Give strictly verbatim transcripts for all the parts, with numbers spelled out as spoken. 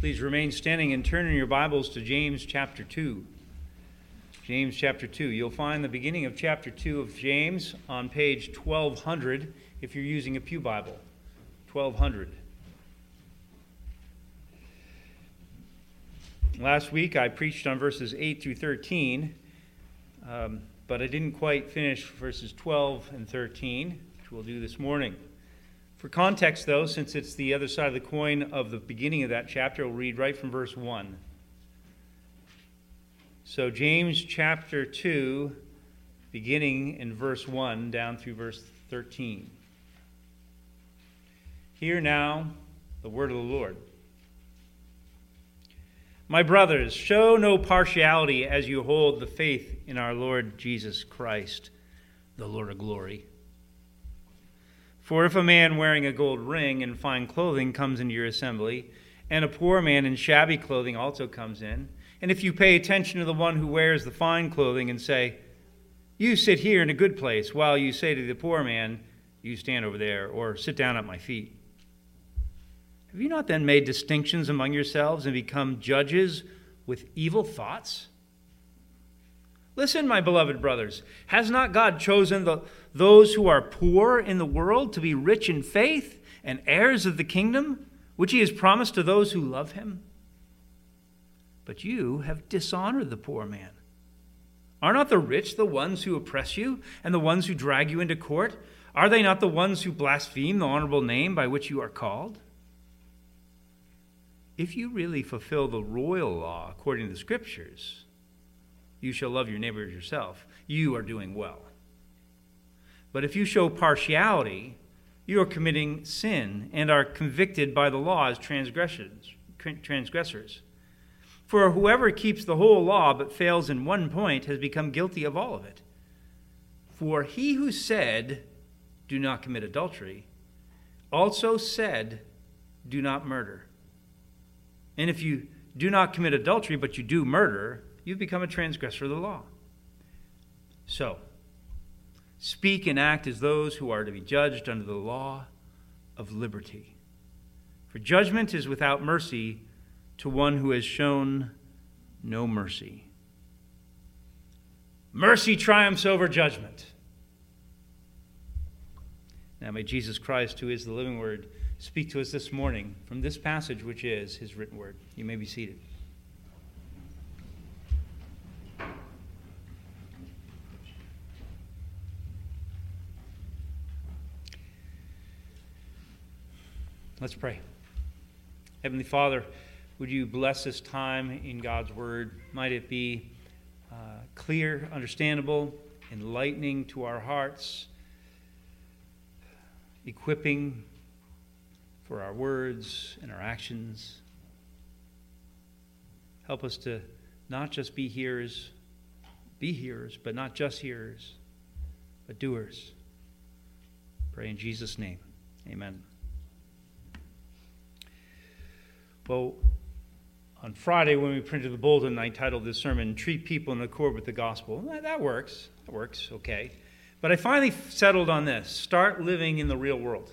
Please remain standing and turn in your Bibles to James chapter two. James chapter two. You'll find the beginning of chapter two of James on page twelve hundred if you're using a Pew Bible. twelve hundred. Last week I preached on verses eight through thirteen, um, but I didn't quite finish verses twelve and thirteen, which we'll do this morning. For context, though, since it's the other side of the coin of the beginning of that chapter, we'll read right from verse one. So James chapter two, beginning in verse one down through verse thirteen. Hear now the word of the Lord. My brothers, show no partiality as you hold the faith in our Lord Jesus Christ, the Lord of glory. For if a man wearing a gold ring and fine clothing comes into your assembly, and a poor man in shabby clothing also comes in, and if you pay attention to the one who wears the fine clothing and say, you sit here in a good place, while you say to the poor man, you stand over there, or sit down at my feet. Have you not then made distinctions among yourselves and become judges with evil thoughts? Listen, my beloved brothers, has not God chosen the, those who are poor in the world to be rich in faith and heirs of the kingdom, which he has promised to those who love him? But you have dishonored the poor man. Are not the rich the ones who oppress you and the ones who drag you into court? Are they not the ones who blaspheme the honorable name by which you are called? If you really fulfill the royal law according to the Scriptures, you shall love your neighbor as yourself, you are doing well. But if you show partiality, you are committing sin and are convicted by the law as transgressors. transgressors. For whoever keeps the whole law but fails in one point has become guilty of all of it. For he who said, do not commit adultery, also said, do not murder. And if you do not commit adultery, but you do murder, you've become a transgressor of the law. So, speak and act as those who are to be judged under the law of liberty. For judgment is without mercy to one who has shown no mercy. Mercy triumphs over judgment. Now may Jesus Christ, who is the living word, speak to us this morning from this passage, which is his written word. You may be seated. Let's pray. Heavenly Father, would you bless this time in God's word? Might it be uh, clear, understandable, enlightening to our hearts, equipping for our words and our actions. Help us to not just be hearers, be hearers, but not just hearers, but doers. Pray in Jesus' name. Amen. Well, on Friday when we printed the bulletin, I titled this sermon, Treat People in Accord with the Gospel. That works. That works, okay. But I finally settled on this. Start living in the real world.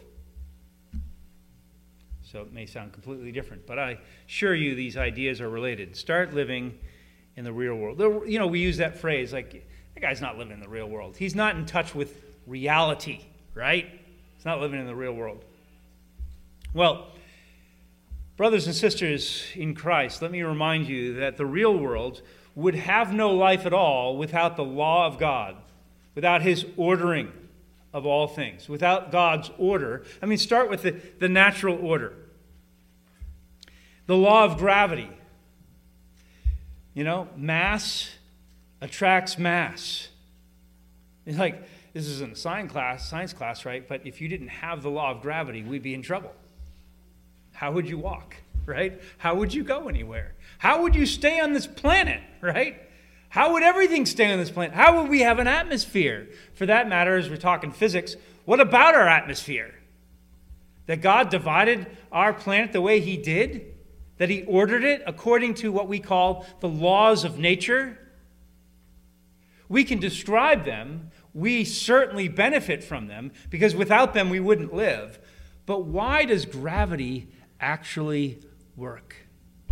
So it may sound completely different, but I assure you these ideas are related. Start living in the real world. You know, we use that phrase like, that guy's not living in the real world. He's not in touch with reality, right? He's not living in the real world. Well, brothers and sisters in Christ, let me remind you that the real world would have no life at all without the law of God, without his ordering of all things, without God's order. I mean, start with the, the natural order. The law of gravity. You know, mass attracts mass. It's like, this isn't a science class, science class, right? But if you didn't have the law of gravity, we'd be in trouble. How would you walk, right? How would you go anywhere? How would you stay on this planet, right? How would everything stay on this planet? How would we have an atmosphere? For that matter, as we're talking physics, what about our atmosphere? That God divided our planet the way he did? That he ordered it according to what we call the laws of nature? We can describe them. We certainly benefit from them because without them we wouldn't live. But why does gravity actually work?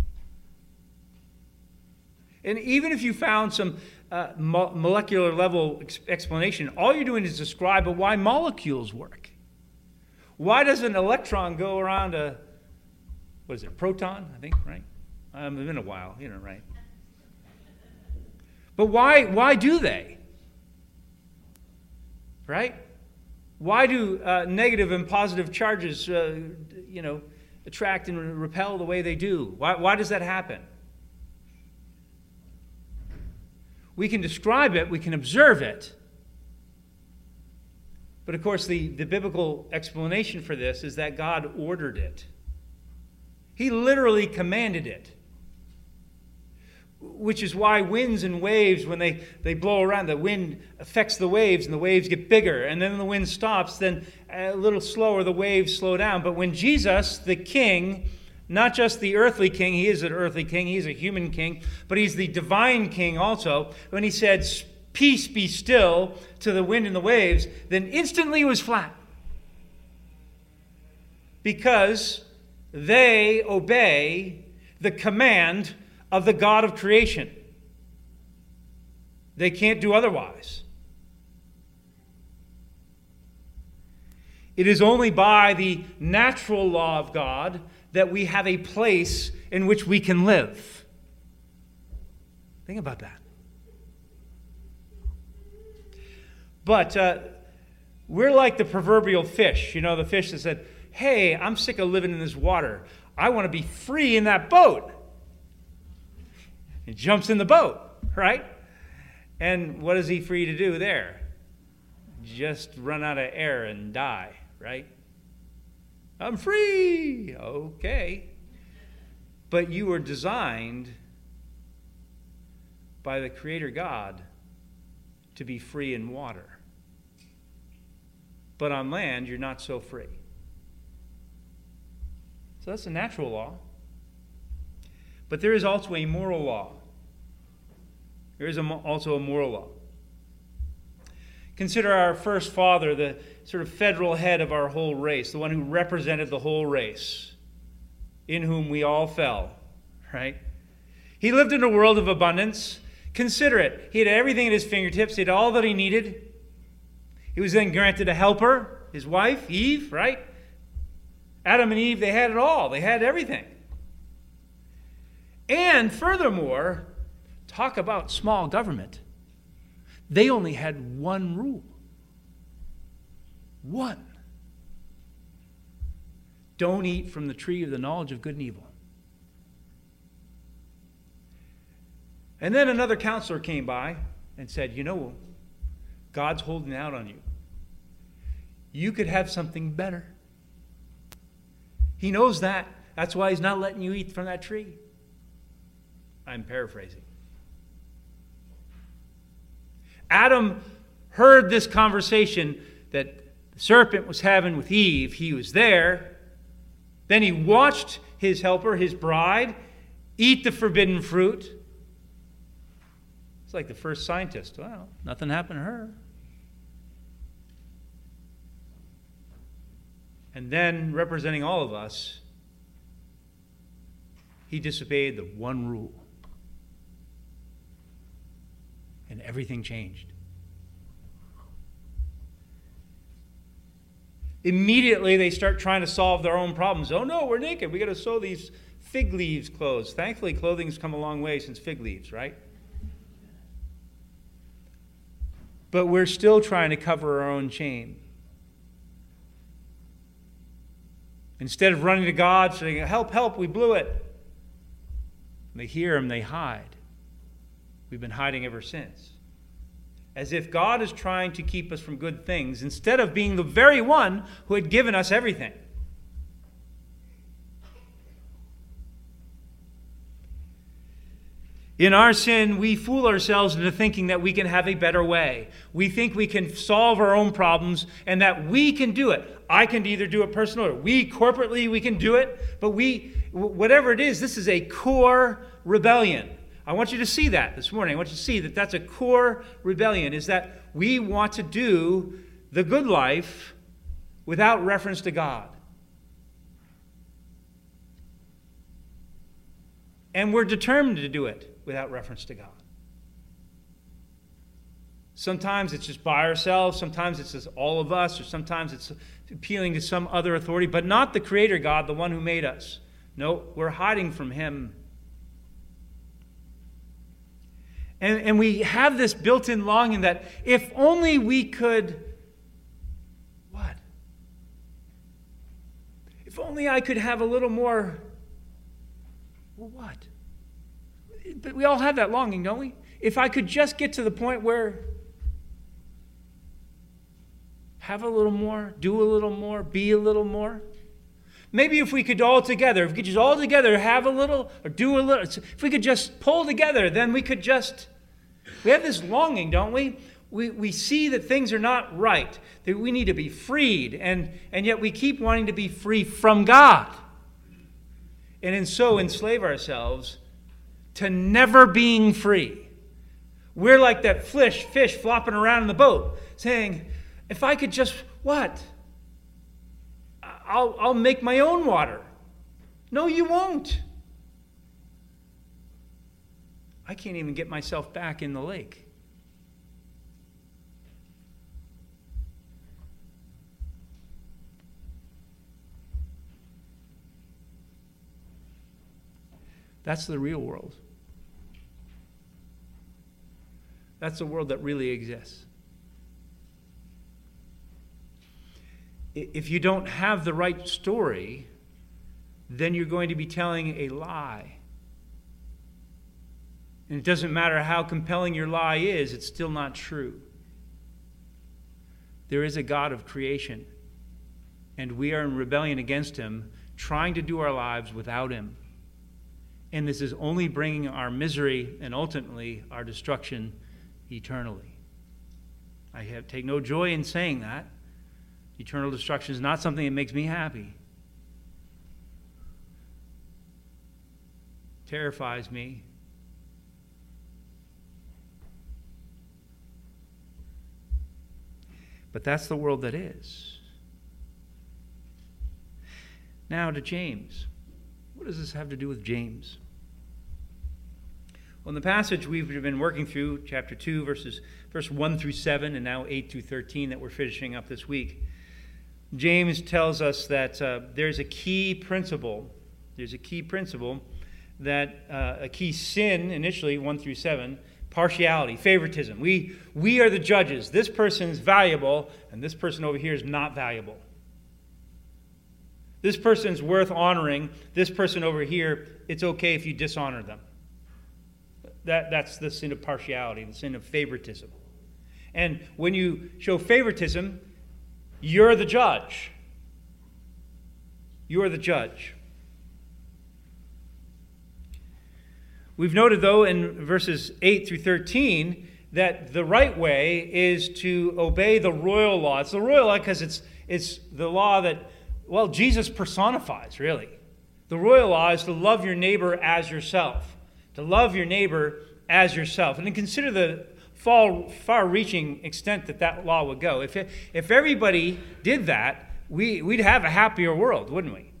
And even if you found some uh, mo- molecular level ex- explanation, all you're doing is describe why molecules work. Why does an electron go around a, what is it, a proton, I think, right? Um, it's been a while, you know, right? But why, why do they? Right? Why do uh, negative and positive charges, uh, you know, attract and repel the way they do? Why, why does that happen? We can describe it, we can observe it. But of course, the, the biblical explanation for this is that God ordered it. He literally commanded it. Which is why winds and waves, when they, they blow around, the wind affects the waves and the waves get bigger. And then when the wind stops, then a little slower, the waves slow down. But when Jesus, the king, not just the earthly king, he is an earthly king, he's a human king, but he's the divine king also. When he said, peace be still to the wind and the waves, then instantly it was flat. Because they obey the command of the God of creation. They can't do otherwise. It is only by the natural law of God that we have a place in which we can live. Think about that. But uh, we're like the proverbial fish. You know, the fish that said, hey, I'm sick of living in this water. I want to be free in that boat. He jumps in the boat, right? And what is he free to do there? Just run out of air and die, right? I'm free. Okay. But you were designed by the Creator God to be free in water. But on land, you're not so free. So that's a natural law. But there is also a moral law. There is a, also a moral law. Consider our first father, the sort of federal head of our whole race, the one who represented the whole race, in whom we all fell, right? He lived in a world of abundance. Consider it. He had everything at his fingertips. He had all that he needed. He was then granted a helper, his wife, Eve, right? Adam and Eve, they had it all. They had everything. And furthermore, talk about small government. They only had one rule. One. Don't eat from the tree of the knowledge of good and evil. And then another counselor came by and said, you know, God's holding out on you. You could have something better. He knows that. That's why he's not letting you eat from that tree. I'm paraphrasing. Adam heard this conversation that the serpent was having with Eve. He was there. Then he watched his helper, his bride, eat the forbidden fruit. It's like the first scientist. Well, nothing happened to her. And then, representing all of us, he disobeyed the one rule. And everything changed. Immediately, they start trying to solve their own problems. Oh no, we're naked. We got to sew these fig leaves clothes. Thankfully, clothing's come a long way since fig leaves, right? But we're still trying to cover our own shame. Instead of running to God, saying, help, help, we blew it. They hear him, they hide. We've been hiding ever since. As if God is trying to keep us from good things, instead of being the very one who had given us everything. In our sin, we fool ourselves into thinking that we can have a better way. We think we can solve our own problems and that we can do it. I can either do it personally or we corporately, we can do it. But we, whatever it is, this is a core rebellion. I want you to see that this morning. I want you to see that that's a core rebellion, is that we want to do the good life without reference to God. And we're determined to do it without reference to God. Sometimes it's just by ourselves, sometimes it's just all of us, or sometimes it's appealing to some other authority, but not the Creator God, the one who made us. No, we're hiding from Him. And, and we have this built-in longing that if only we could, what? If only I could have a little more, well, what? But we all have that longing, don't we? If I could just get to the point where have a little more, do a little more, be a little more. Maybe if we could all together, if we could just all together have a little or do a little, if we could just pull together, then we could just, we have this longing, don't we? We, we see that things are not right, that we need to be freed, and, and yet we keep wanting to be free from God. And in so enslave ourselves to never being free. We're like that fish, fish flopping around in the boat, saying, if I could just, what? I'll, I'll make my own water. No, you won't. I can't even get myself back in the lake. That's the real world. That's the world that really exists. If you don't have the right story, then you're going to be telling a lie. And it doesn't matter how compelling your lie is, it's still not true. There is a God of creation, and we are in rebellion against Him, trying to do our lives without Him. And this is only bringing our misery and ultimately our destruction eternally. I have take no joy in saying that. Eternal destruction is not something that makes me happy. It terrifies me. But that's the world that is. Now to James. What does this have to do with James? Well, in the passage we've been working through, chapter two, verses verse one through seven, and now eight through thirteen that we're finishing up this week, James tells us that uh, there's a key principle. There's a key principle that uh, a key sin, initially, one through seven, partiality, favoritism. We, we are the judges. This person's valuable, and this person over here is not valuable. This person's worth honoring. This person over here, it's okay if you dishonor them. That, that's the sin of partiality, the sin of favoritism. And when you show favoritism, you're the judge. You're the judge. We've noted, though, in verses eight through thirteen, that the right way is to obey the royal law. It's the royal law because it's, it's the law that, well, Jesus personifies, really. The royal law is to love your neighbor as yourself. To love your neighbor as yourself. And then consider the far-reaching extent that that law would go. If, it, if everybody did that, we, we'd have a happier world, wouldn't we?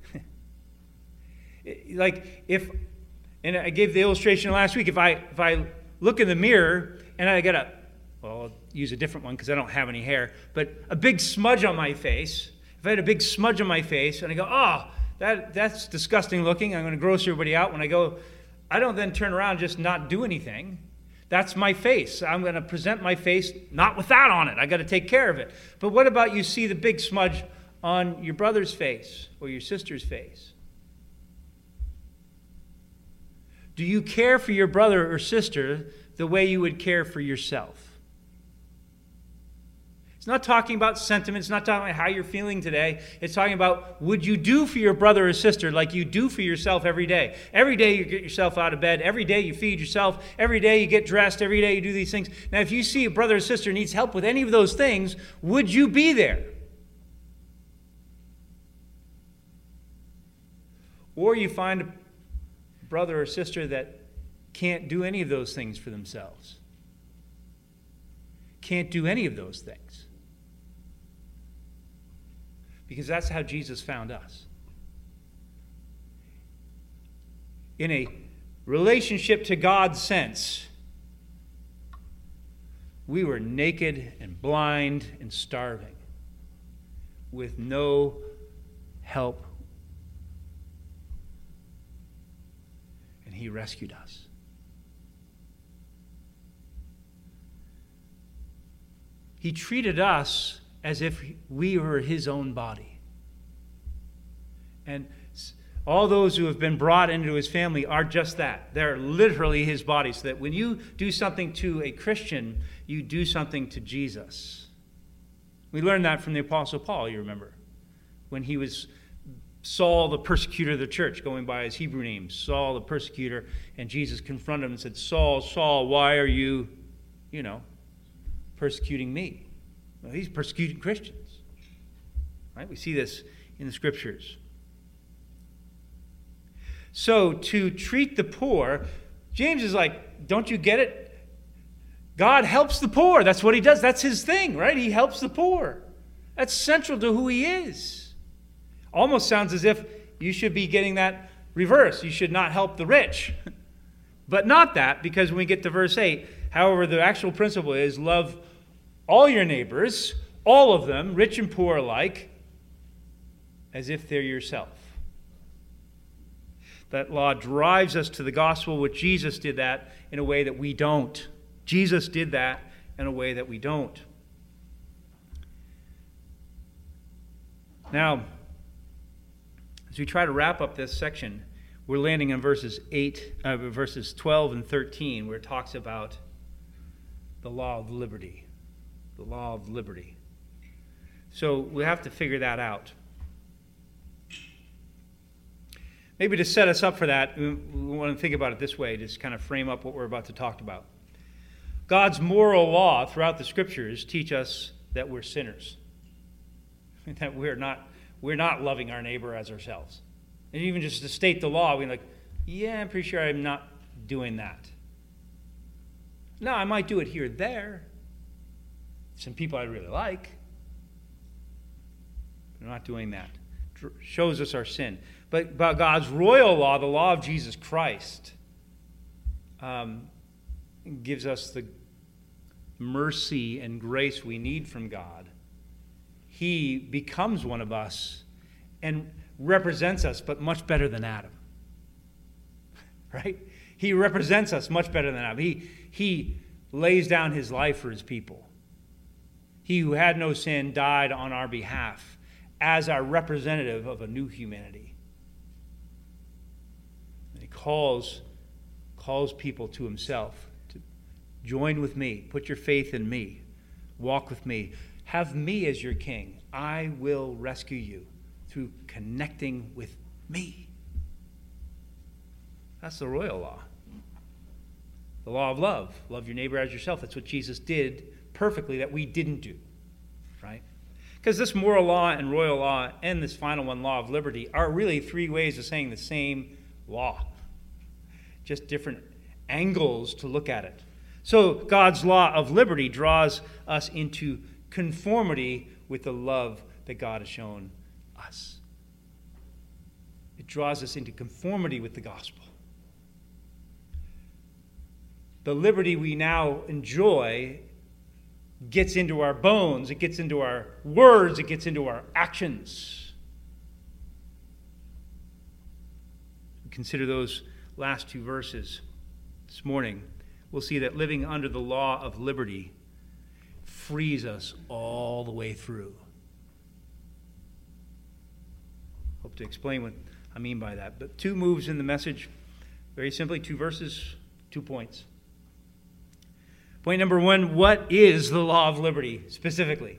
Like, if, and I gave the illustration last week, if I, if I look in the mirror and I get a, well, I'll use a different one because I don't have any hair, but a big smudge on my face, if I had a big smudge on my face and I go, oh, that, that's disgusting looking, I'm going to gross everybody out when I go, I don't then turn around and just not do anything. That's my face. I'm going to present my face not with that on it. I got to take care of it. But what about you see the big smudge on your brother's face or your sister's face? Do you care for your brother or sister the way you would care for yourself? It's not talking about sentiment. It's not talking about how you're feeling today. It's talking about, would you do for your brother or sister like you do for yourself every day? Every day you get yourself out of bed. Every day you feed yourself. Every day you get dressed. Every day you do these things. Now, if you see a brother or sister needs help with any of those things, would you be there? Or you find a brother or sister that can't do any of those things for themselves. Can't do any of those things. Because that's how Jesus found us. In a relationship to God's sense, we were naked and blind and starving with no help. And he rescued us. He treated us as if we were his own body. And all those who have been brought into his family are just that. They're literally his body. So that when you do something to a Christian, you do something to Jesus. We learned that from the Apostle Paul, you remember. When he was Saul, the persecutor of the church, going by his Hebrew name, Saul, the persecutor, and Jesus confronted him and said, Saul, Saul, why are you, you know, persecuting me? Well, he's persecuting Christians. Right? We see this in the Scriptures. So to treat the poor, James is like, don't you get it? God helps the poor. That's what he does. That's his thing, right? He helps the poor. That's central to who he is. Almost sounds as if you should be getting that reverse. You should not help the rich. But not that, because when we get to verse eight, however, the actual principle is love all your neighbors, all of them, rich and poor alike, as if they're yourself. That law drives us to the gospel, which Jesus did that in a way that we don't. Jesus did that in a way that we don't. Now, as we try to wrap up this section, we're landing on verses eight, uh, verses twelve and thirteen, where it talks about the law of liberty. The law of liberty. So we have to figure that out. Maybe to set us up for that, we want to think about it this way, just kind of frame up what we're about to talk about. God's moral law throughout the Scriptures teach us that we're sinners, that we're not we're not loving our neighbor as ourselves. And even just to state the law, we're like, yeah, I'm pretty sure I'm not doing that. No, I might do it here or there. Some people I really like. But I'm not doing that. It shows us our sin. But by God's royal law, the law of Jesus Christ, um, gives us the mercy and grace we need from God. He becomes one of us and represents us, but much better than Adam. Right? He represents us much better than Adam. He, he lays down his life for his people. He who had no sin died on our behalf as our representative of a new humanity. And he calls, calls people to himself to join with me, put your faith in me, walk with me, have me as your king. I will rescue you through connecting with me. That's the royal law. The law of love. Love your neighbor as yourself. That's what Jesus did perfectly that we didn't do. Right? Because this moral law and royal law and this final one, law of liberty, are really three ways of saying the same law. Just different angles to look at it. So God's law of liberty draws us into conformity with the love that God has shown us. It draws us into conformity with the gospel. The liberty we now enjoy gets into our bones, it gets into our words, it gets into our actions. Consider those last two verses this morning. We'll see that living under the law of liberty frees us all the way through. Hope to explain what I mean by that. But two moves in the message, very simply, two verses, two points. Point number one, what is the law of liberty specifically?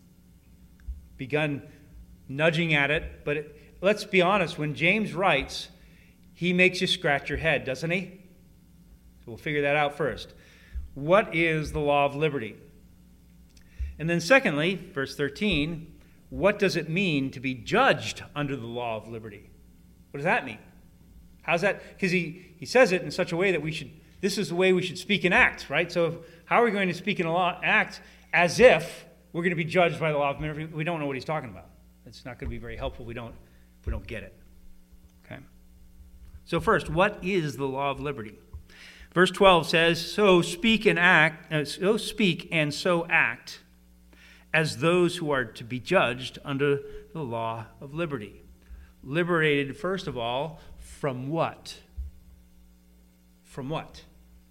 Begun nudging at it, but it, let's be honest, when James writes, he makes you scratch your head, doesn't he? So we'll figure that out first. What is the law of liberty? And then secondly, verse thirteen, what does it mean to be judged under the law of liberty? What does that mean? How's that? Because he, he says it in such a way that we should, this is the way we should speak and act, right? So if, how are we going to speak and act as if we're going to be judged by the law of liberty? We don't know what he's talking about. It's not going to be very helpful if we don't, if we don't get it. Okay? So first, what is the law of liberty? Verse twelve says, so speak and act, uh, so speak and so act as those who are to be judged under the law of liberty. Liberated, first of all, from what? From what?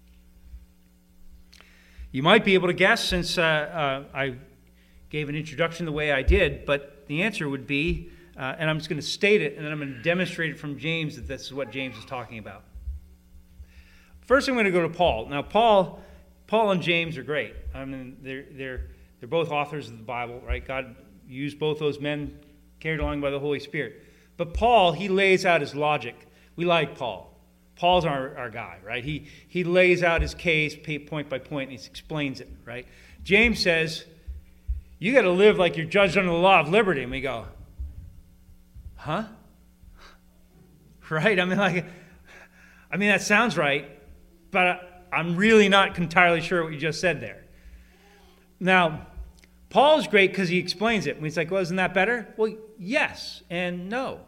You might be able to guess, since uh, uh, I gave an introduction the way I did, but the answer would be, uh, and I'm just going to state it, and then I'm going to demonstrate it from James that this is what James is talking about. First, I'm going to go to Paul. Now, Paul, Paul and James are great. I mean, they're they're they're both authors of the Bible, right? God used both those men, carried along by the Holy Spirit. But Paul, he lays out his logic. We like Paul. Paul's our, our guy, right? He he lays out his case point by point, and he explains it, right? James says, you got to live like you're judged under the law of liberty. And we go, huh? Right? I mean, like, I mean, that sounds right, but I'm really not entirely sure what you just said there. Now, Paul's great because he explains it. And he's like, well, isn't that better? Well, yes and no.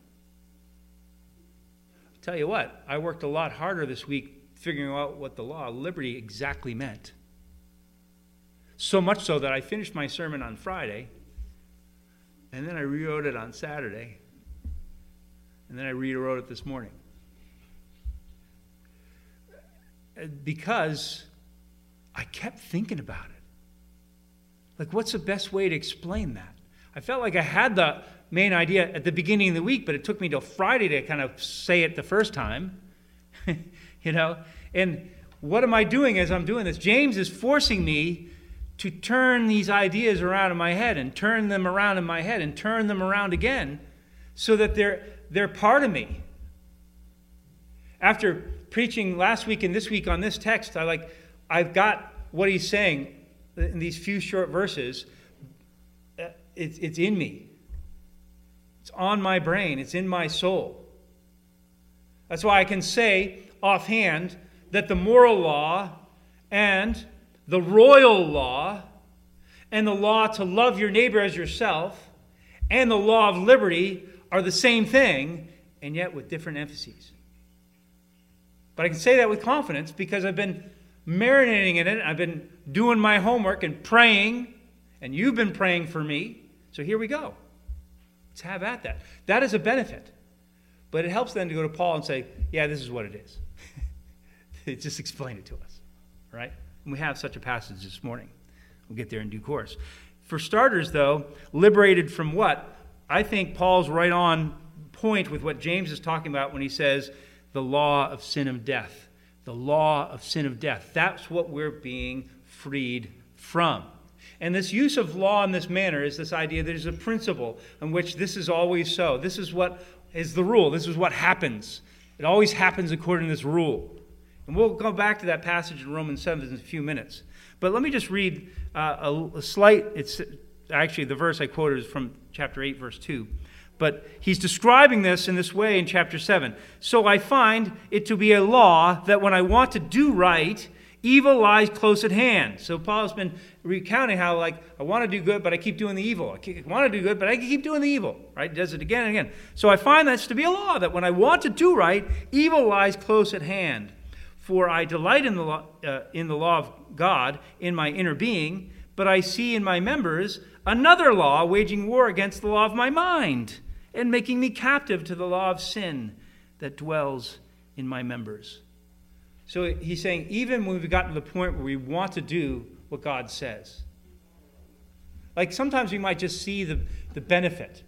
I'll tell you what, I worked a lot harder this week figuring out what the law of liberty exactly meant. So much so that I finished my sermon on Friday, and then I rewrote it on Saturday, and then I rewrote it this morning. Because I kept thinking about it. Like, what's the best way to explain that? I felt like I had the main idea at the beginning of the week, but it took me till Friday to kind of say it the first time. You know? And what am I doing as I'm doing this? James is forcing me to turn these ideas around in my head and turn them around in my head and turn them around again so that they're, they're part of me. After preaching last week and this week on this text, I like, I've got what he's saying in these few short verses. It's, it's in me. It's on my brain. It's in my soul. That's why I can say offhand that the moral law and the royal law and the law to love your neighbor as yourself and the law of liberty are the same thing, and yet with different emphases. But I can say that with confidence because I've been marinating in it. I've been doing my homework and praying, and you've been praying for me. So here we go. Let's have at that. That is a benefit. But it helps then to go to Paul and say, yeah, this is what it is. Just explain it to us. Right? And we have such a passage this morning. We'll get there in due course. For starters, though, liberated from what? I think Paul's right on point with what James is talking about when he says the law of sin of death. The law of sin of death. That's what we're being freed from. And this use of law in this manner is this idea that there's a principle in which this is always so. This is what is the rule. This is what happens. It always happens according to this rule. And we'll go back to that passage in Romans seven in a few minutes. But let me just read uh, a, a slight, it's actually the verse I quoted is from chapter eight, verse two. But he's describing this in this way in chapter seven. So I find it to be a law that when I want to do right, evil lies close at hand. So Paul's been recounting how, like, I want to do good, but I keep doing the evil. I want to do good, but I keep doing the evil. Right? He does it again and again. So I find that's to be a law that when I want to do right, evil lies close at hand. For I delight in the law, uh, in the law of God in my inner being, but I see in my members another law waging war against the law of my mind and making me captive to the law of sin that dwells in my members. So he's saying, even when we've gotten to the point where we want to do what God says, like sometimes we might just see the, the benefit.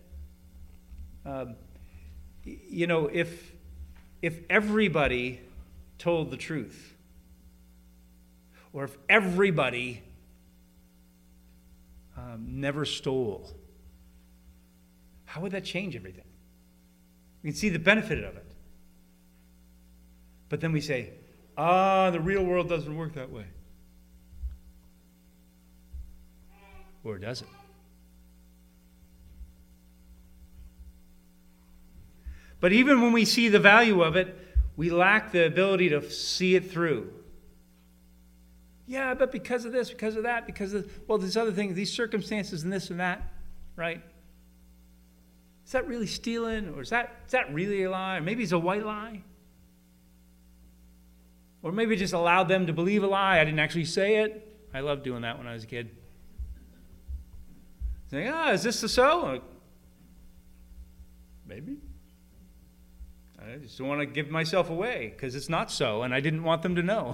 Um, you know, if if everybody told the truth, or if everybody um, never stole, how would that change everything? We can see the benefit of it. But then we say, ah, the real world doesn't work that way. Or does it? But even when we see the value of it, we lack the ability to see it through. Yeah, but because of this, because of that, because of, well, these other things, these circumstances and this and that, right? Is that really stealing? Or is that, is that really a lie? Or maybe it's a white lie? Or maybe just allowed them to believe a lie. I didn't actually say it. I loved doing that when I was a kid. Saying, ah, is this the so? Like, maybe. I just don't want to give myself away because it's not so, and I didn't want them to know.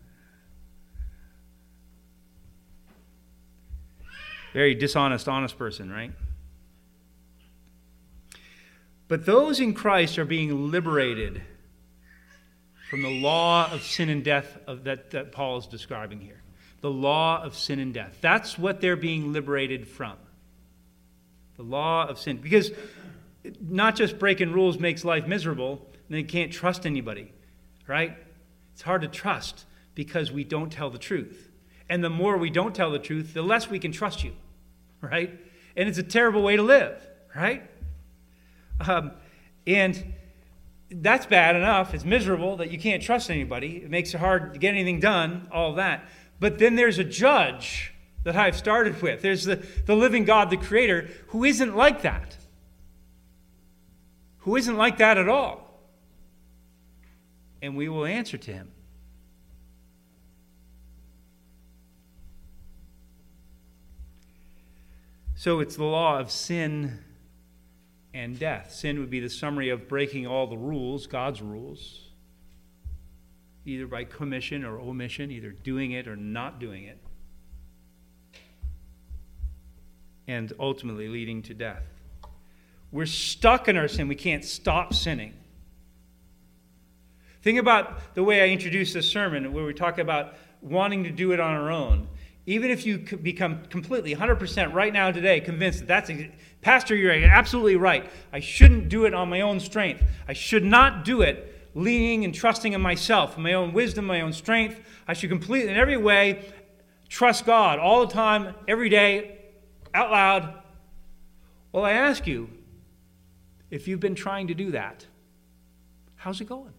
Very dishonest, honest person, right? But those in Christ are being liberated from the law of sin and death of that, that Paul is describing here. The law of sin and death. That's what they're being liberated from. The law of sin. Because not just breaking rules makes life miserable, and they can't trust anybody, right? It's hard to trust because we don't tell the truth. And the more we don't tell the truth, the less we can trust you, right? And it's a terrible way to live, right? Um, and that's bad enough. It's miserable that you can't trust anybody. It makes it hard to get anything done, all of that. But then there's a judge that I've started with. There's the, the living God, the Creator, who isn't like that. Who isn't like that at all. And we will answer to him. So it's the law of sin and death. Sin would be the summary of breaking all the rules, God's rules, either by commission or omission, either doing it or not doing it, and ultimately leading to death. We're stuck in our sin. We can't stop sinning. Think about the way I introduced this sermon, where we talk about wanting to do it on our own. Even if you become completely, one hundred percent right now today, convinced that that's, a, Pastor, you're absolutely right. I shouldn't do it on my own strength. I should not do it leaning and trusting in myself, in my own wisdom, my own strength. I should completely, in every way, trust God all the time, every day, out loud. Well, I ask you, if you've been trying to do that, how's it going?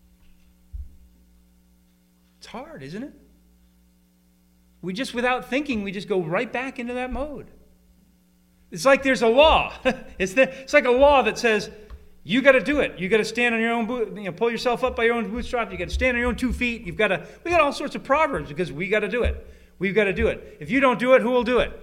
It's hard, isn't it? We just, without thinking, we just go right back into that mode. It's like there's a law. it's, the, it's like a law that says, you got to do it. You got to stand on your own, boot, you know, pull yourself up by your own bootstrap. You got to stand on your own two feet. You've got to. We got all sorts of proverbs because we got to do it. We've got to do it. If you don't do it, who will do it?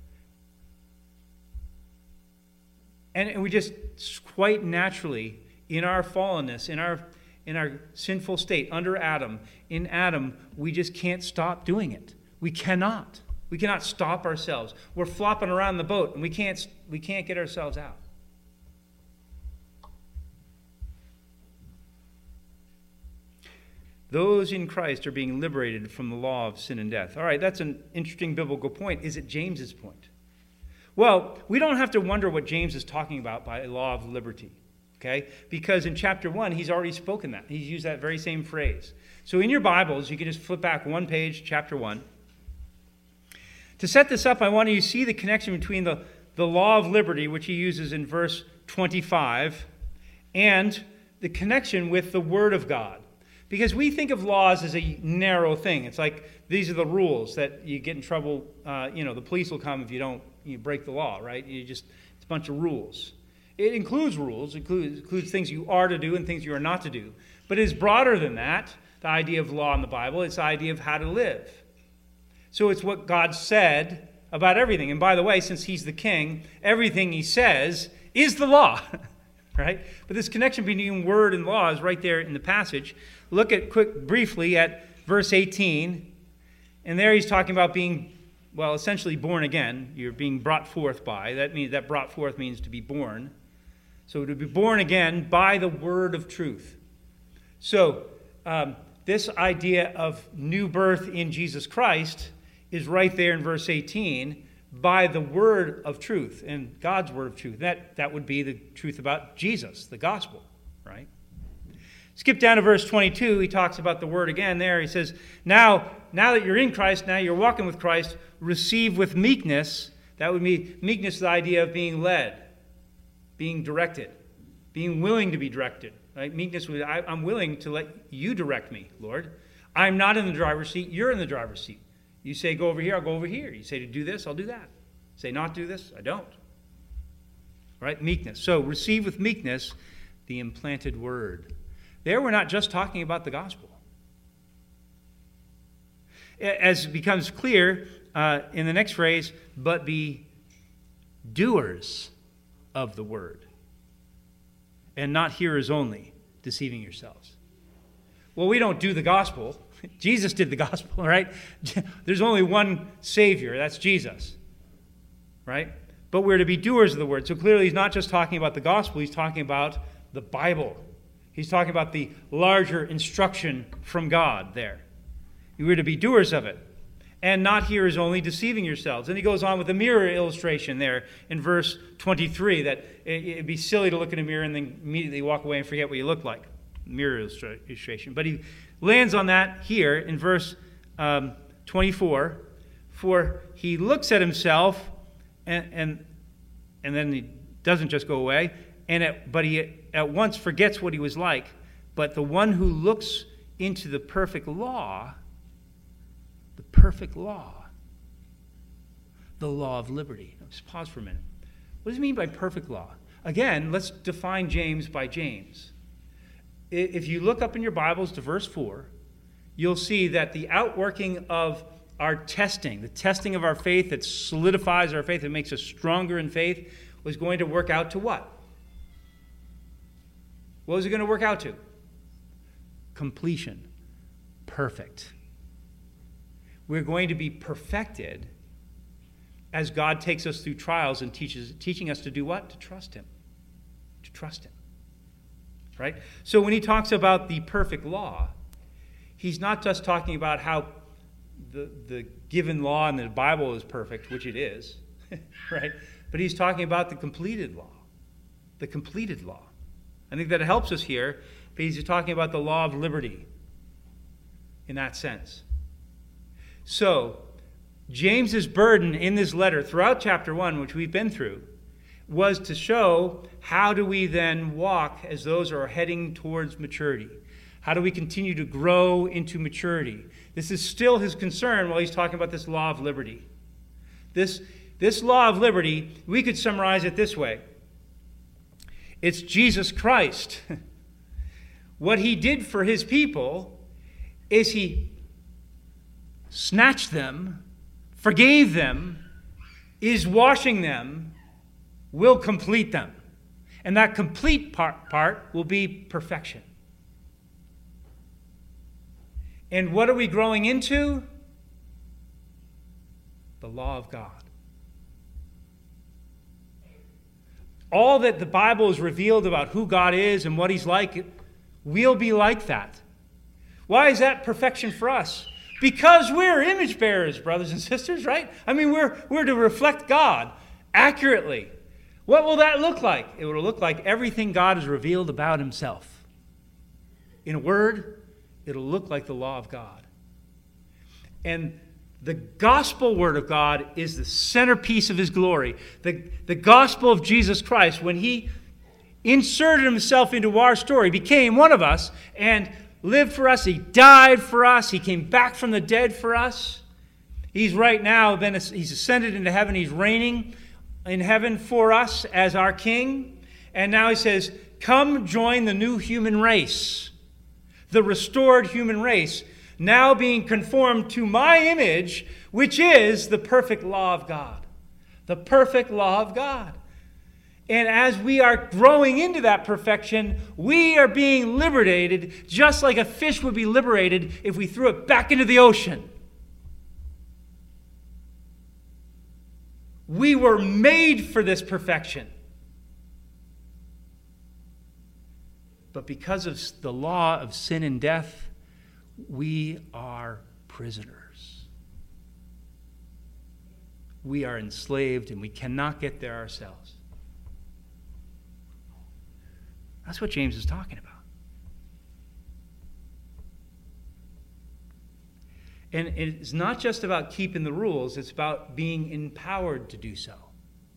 And we just quite naturally, in our fallenness, in our in our sinful state under Adam, in Adam, we just can't stop doing it. We cannot. We cannot stop ourselves. We're flopping around the boat, and we can't, we can't get ourselves out. Those in Christ are being liberated from the law of sin and death. All right, that's an interesting biblical point. Is it James's point? Well, we don't have to wonder what James is talking about by law of liberty, okay? Because in chapter one, he's already spoken that. He's used that very same phrase. So in your Bibles, you can just flip back one page, chapter one. To set this up, I want you to see the connection between the, the law of liberty, which he uses in verse twenty-five, and the connection with the Word of God. Because we think of laws as a narrow thing. It's like these are the rules that you get in trouble. Uh, you know, the police will come if you don't you break the law, right? You just it's a bunch of rules. It includes rules, it includes, includes things you are to do and things you are not to do. But it is broader than that. The idea of law in the Bible, it's the idea of how to live. So it's what God said about everything. And by the way, since he's the king, everything he says is the law, right? But this connection between word and law is right there in the passage. Look at quick briefly at verse eighteen. And there he's talking about being, well, essentially born again. You're being brought forth by. That means that brought forth means to be born. So to be born again by the word of truth. So um, this idea of new birth in Jesus Christ is right there in verse eighteen, by the word of truth, and God's word of truth. That, that would be the truth about Jesus, the gospel, right? Skip down to verse twenty-two, he talks about the word again there. He says, now, now that you're in Christ, now you're walking with Christ, receive with meekness. That would be meekness, the idea of being led, being directed, being willing to be directed. Right? Meekness, I, I'm willing to let you direct me, Lord. I'm not in the driver's seat, you're in the driver's seat. You say, go over here, I'll go over here. You say to do this, I'll do that. You say not do this, I don't. Right? Meekness. So receive with meekness the implanted word. There we're not just talking about the gospel. as it becomes clear uh, in the next phrase, but be doers of the word, and not hearers only, deceiving yourselves. Well, we don't do the gospel. Jesus did the gospel, right? There's only one Savior, that's Jesus, right? But we're to be doers of the word. So clearly he's not just talking about the gospel, he's talking about the Bible. He's talking about the larger instruction from God there. We're to be doers of it, and not hearers only, deceiving yourselves. And he goes on with a mirror illustration there in verse twenty-three, that it'd be silly to look in a mirror and then immediately walk away and forget what you look like. Mirror illustration. But he lands on that here in verse um, twenty-four. For he looks at himself, and, and, and then he doesn't just go away, and it, but he at once forgets what he was like. But the one who looks into the perfect law, the perfect law, the law of liberty. Now, just pause for a minute. What does it mean by perfect law? Again, let's define James by James. If you look up in your Bibles to verse four, you'll see that the outworking of our testing, the testing of our faith that solidifies our faith, that makes us stronger in faith, was going to work out to what? What was it going to work out to? Completion. Perfect. We're going to be perfected as God takes us through trials and teaches, teaching us to do what? To trust him. To trust him. Right? So when he talks about the perfect law, he's not just talking about how the, the given law in the Bible is perfect, which it is, right? But he's talking about the completed law. The completed law. I think that it helps us here, because he's talking about the law of liberty in that sense. So, James's burden in this letter throughout chapter one, which we've been through, was to show how do we then walk as those who are heading towards maturity. How do we continue to grow into maturity? This is still his concern while he's talking about this law of liberty. This, this law of liberty, we could summarize it this way. It's Jesus Christ. What he did for his people is he snatched them, forgave them, is washing them, will complete them. And that complete part, part will be perfection. And what are we growing into? The law of God. All that the Bible has revealed about who God is and what he's like, we'll be like that. Why is that perfection for us? Because we're image bearers, brothers and sisters, right? I mean, we're, we're to reflect God accurately. What will that look like? It will look like everything God has revealed about himself. In a word, it'll look like the law of God. And the gospel word of God is the centerpiece of his glory. The, the gospel of Jesus Christ, when he inserted himself into our story, became one of us, and lived for us. He died for us. He came back from the dead for us. He's right now, been, he's ascended into heaven. He's reigning in heaven for us as our king. And now he says, come join the new human race, the restored human race, now being conformed to my image, which is the perfect law of God. The perfect law of God. And as we are growing into that perfection, we are being liberated just like a fish would be liberated if we threw it back into the ocean. We were made for this perfection. But because of the law of sin and death, we are prisoners. We are enslaved, and we cannot get there ourselves. That's what James is talking about. And it's not just about keeping the rules, it's about being empowered to do so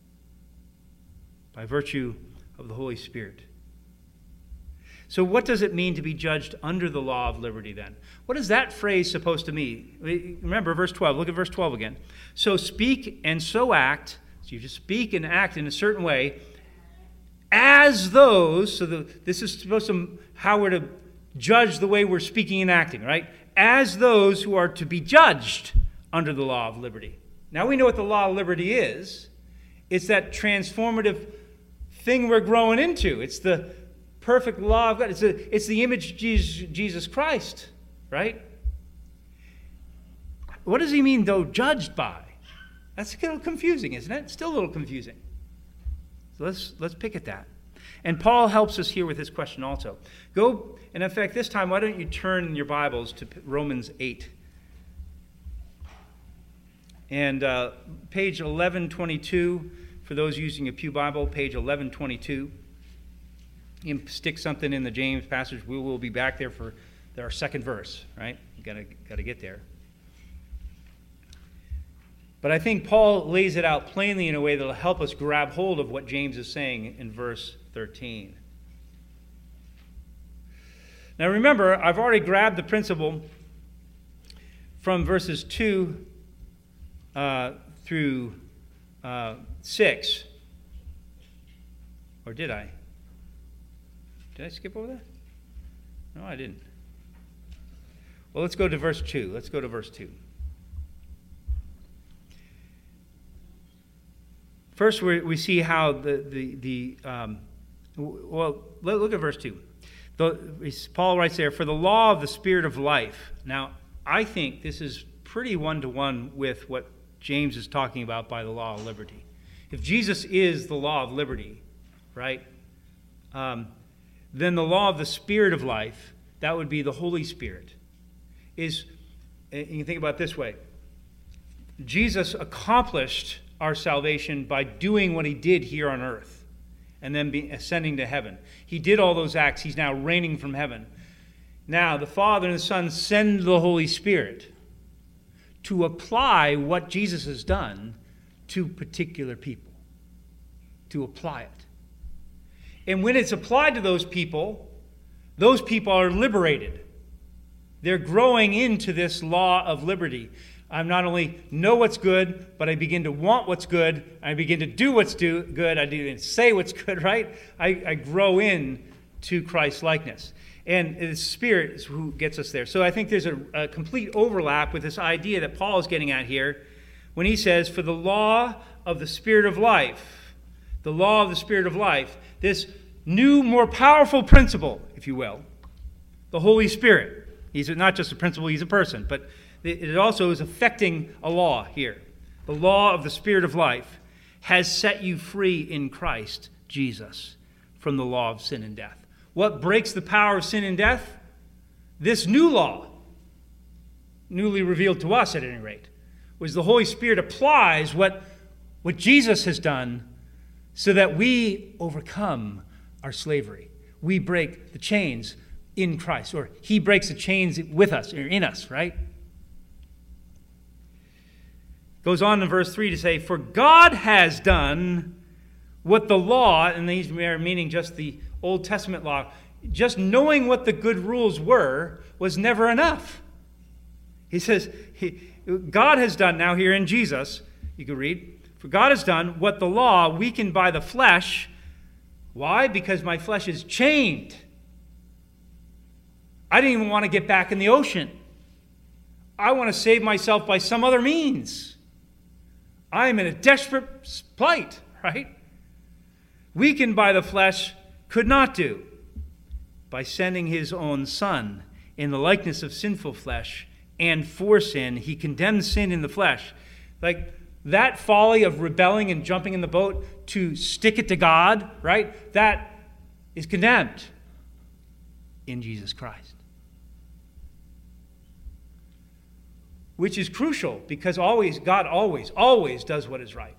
by virtue of the Holy Spirit. So what does it mean to be judged under the law of liberty then? What is that phrase supposed to mean? Remember verse twelve. Look at verse twelve again. So speak and so act. So you just speak and act in a certain way as those, so the, this is supposed to, how we're to judge the way we're speaking and acting, right? as those who are to be judged under the law of liberty. Now we know what the law of liberty is. It's that transformative thing we're growing into. It's the perfect law of God. It's, a, it's the image of Jesus, Jesus Christ, right? What does he mean, though, judged by? That's a little confusing, isn't it? Still a little confusing. So let's, let's pick at that. And Paul helps us here with this question also. Go, and in fact, this time, why don't you turn your Bibles to Romans eight. And uh, page eleven twenty-two, for those using a Pew Bible, page eleven twenty-two. You can stick something in the James passage. We will be back there for our second verse, right? You've got to, got to get there. But I think Paul lays it out plainly in a way that will help us grab hold of what James is saying in verse thirteen. Now remember, I've already grabbed the principle from verses two uh, through uh, six. Or did I? Did I skip over that? No, I didn't. Well, let's go to verse two. Let's go to verse two. First, we we see how the, the, the um, well, look at verse two. The, Paul writes there, for the law of the Spirit of life. Now, I think this is pretty one-to-one with what James is talking about by the law of liberty. If Jesus is the law of liberty, right, um, then the law of the Spirit of life, that would be the Holy Spirit, is, you can think about it this way. Jesus accomplished our salvation by doing what he did here on earth and then be ascending to heaven. He did all those acts. He's now reigning from heaven. Now, the Father and the Son send the Holy Spirit to apply what Jesus has done to particular people, to apply it. And when it's applied to those people, those people are liberated. They're growing into this law of liberty. I not only know what's good, but I begin to want what's good. I begin to do what's do, good. I do say what's good, right? I, I grow in to Christ's likeness. And the Spirit is who gets us there. So I think there's a, a complete overlap with this idea that Paul is getting at here when he says, for the law of the Spirit of life, the law of the Spirit of life, this new, more powerful principle, if you will, the Holy Spirit. He's not just a principle, he's a person, but it also is affecting a law here. The law of the Spirit of life has set you free in Christ Jesus from the law of sin and death. What breaks the power of sin and death? This new law, newly revealed to us at any rate, was the Holy Spirit applies what, what Jesus has done so that we overcome our slavery. We break the chains in Christ, or he breaks the chains with us, or in us, right? Goes on in verse three to say, for God has done what the law, and these are meaning just the Old Testament law, just knowing what the good rules were was never enough. He says, he, God has done, now here in Jesus, you can read, for God has done what the law weakened by the flesh. Why? Because my flesh is chained. I didn't even want to get back in the ocean. I want to save myself by some other means. I am in a desperate plight, right? Weakened by the flesh, could not do. By sending his own Son in the likeness of sinful flesh, and for sin, he condemned sin in the flesh. Like that folly of rebelling and jumping in the boat to stick it to God, right? That is condemned in Jesus Christ. Which is crucial because always, God always, always does what is right.